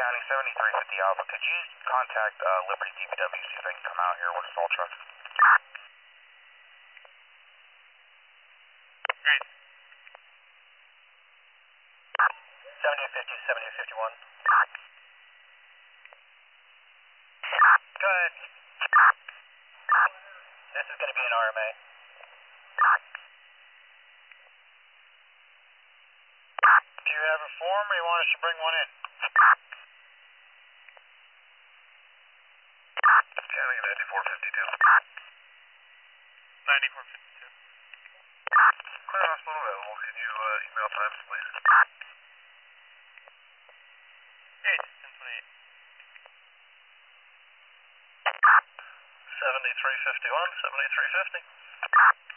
County, 7350 Alpha. Could you contact Liberty DPW, see if they can come out here with assault truck? Great. 7050, 7051. Go ahead. This is going to be an RMA. Do you have a form or you want us to bring one in? County 9452. 9452. Clear hospital available. Can you email times, please? 8, 1028. 7351, 7350.